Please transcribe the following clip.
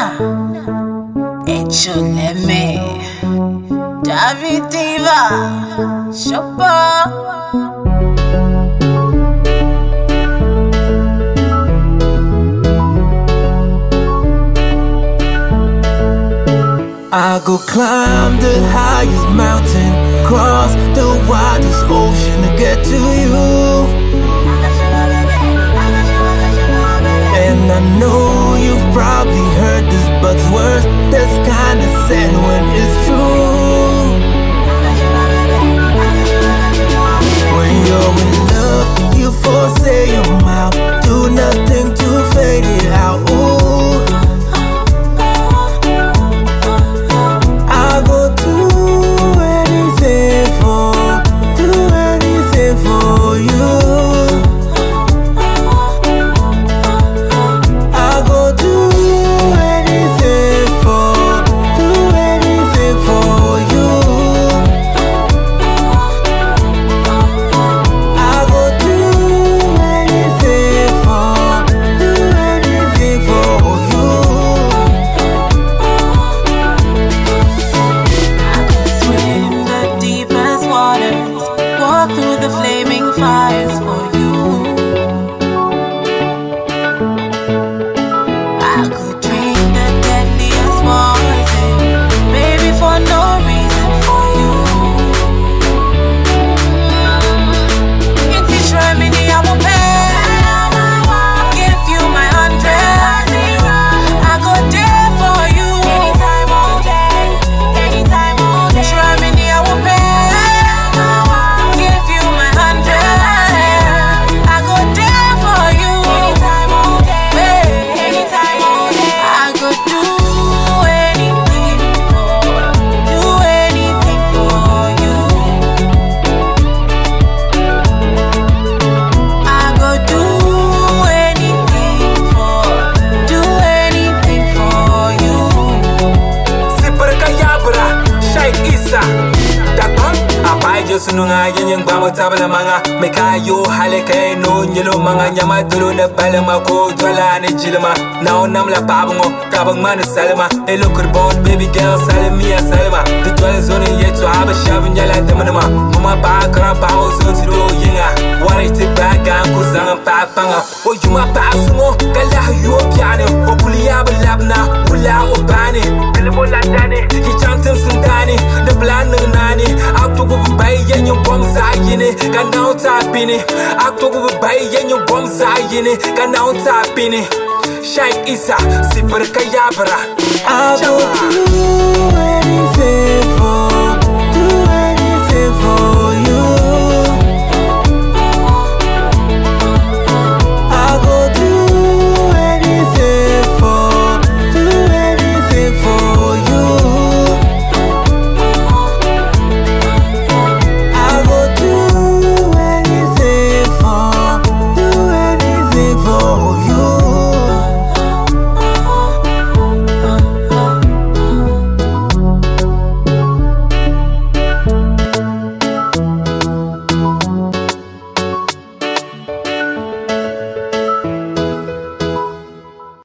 Echoleme David Diva Shopper. I go climb the highest mountain, cross the widest ocean to get to you. And I know you've probably heard this buzzword that's kinda sad when it's true. When you're in love, you forsake your mouth, do nothing to fade it out. Ooh. Through the flaming fires for you. I could drink the deadliest poison, baby, for no reason for you. In this remedy I will pay, give you my 100. I go there for you, anytime, all day, anytime, all day. This remedy I will pay. Sununga yenyeng bama tabala manga mekayo haleke no nyelo manga nyama dulu ne balama ko twala ne jilma now nam la babungo kabang man salma elo kurbon baby girl salmia salma the twala zone yetu aba shavin yala demanama mama ba kara ba o zone tiro yinga wari te baga ko zanga papanga o yuma pasungo kala yo piano o puliya labna wala obani elbola dani ki chantam sundani the plan nani akto bay yenyo bom sayine kanao tapini akto bay yenyo bom sayine kanao tapini Sheikh Issa sipar kayabra I go do anything